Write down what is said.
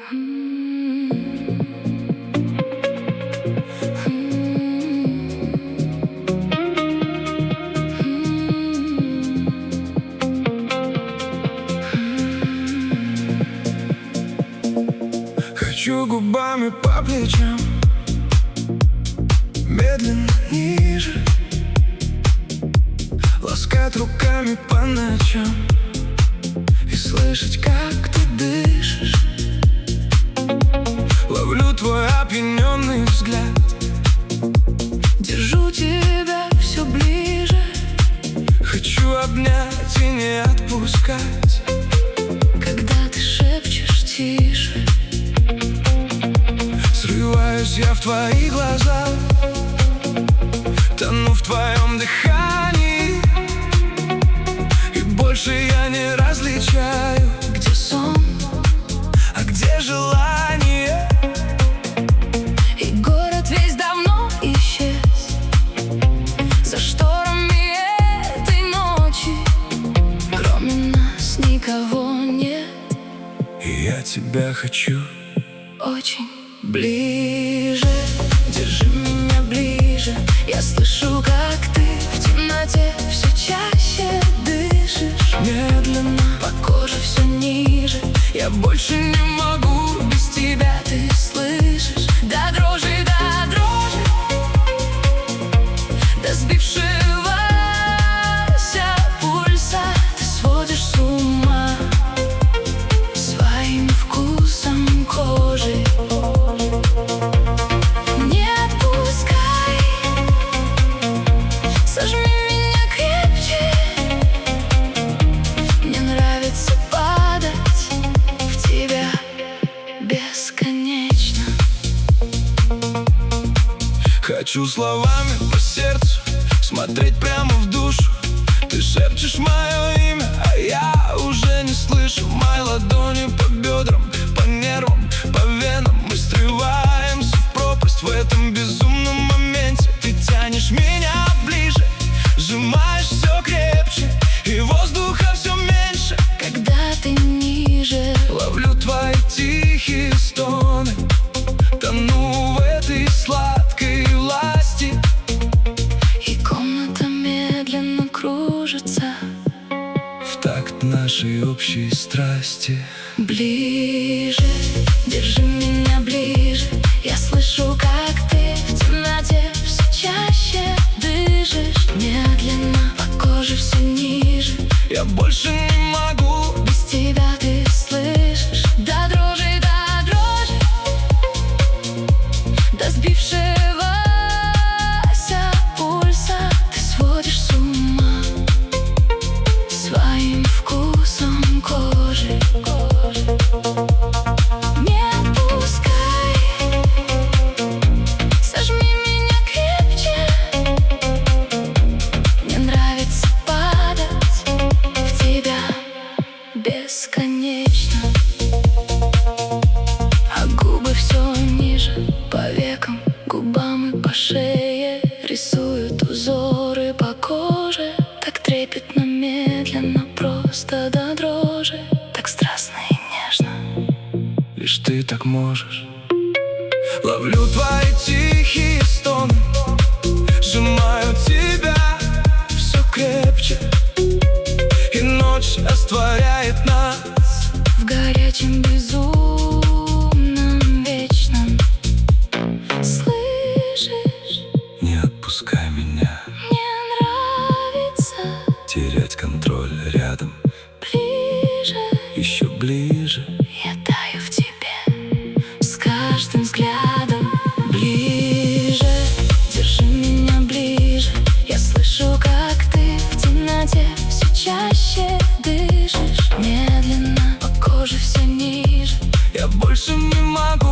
Хочу губами по плечам, медленно ниже, ласкать руками по ночам и слышать, как ты дышишь. Ловлю твой опьяненный взгляд, держу тебя все ближе. Хочу обнять и не отпускать, когда ты шепчешь тише. Срываюсь я в твои глаза, тону в твоем дыхании, и больше я не различаю, где сон, а где желание. И город весь давно исчез за шторами этой ночи. Кроме нас никого нет, и я тебя хочу очень. Ближе, держи меня ближе. Я слышу, как ты в темноте все чаще дышишь. Медленно по коже все ниже. Я больше не могу без тебя, ты слышишь? До дрожи, до сбившегося пульса. Ты сводишь с ума своим вкусом кожи. Сожми меня крепче. Мне нравится падать в тебя бесконечно. Хочу словами по сердцу смотреть прямо в душу. Ты шепчешь мое имя, а я уже не слышу. Мои ладони по бедрам, по нервам, по венам. Мы срываемся в пропасть в этом безумном моменте. Ты тянешь меня ближе, сжимаешь все крепче, и воздуха все меньше, когда ты ниже. Ловлю твои тихие стоны, тону в этой сладкой власти, и комната медленно кружится в такт нашей общей страсти. Ближе, держи меня ближе. Я слышу, как ты в темноте все чаще дышишь. Медленно по коже все ниже. Я больше не могу без тебя, ты слышишь? До дрожи, до сбившегося пульса. Ты сводишь с ума своим вкусом кожи. Не отпускай, сожми меня крепче. Мне нравится падать в тебя бесконечно. А губы все ниже, по векам, губам и по шее рисуют узоры по коже. Так трепетно, медленно, просто до дрожи. Так страстно и нежно, лишь ты так можешь. Ловлю твои тихие стоны, сжимаю тебя все крепче, и ночь растворяет нас в горячем безумном вечном. Слышишь? Не отпускай меня, Мне нравится терять контроль рядом, ближе, еще ближе. я таю в тебе с каждым взглядом. Ближе, держи меня ближе. Я слышу, как ты в темноте все чаще дышишь. Медленно по коже все ниже. Я больше не могу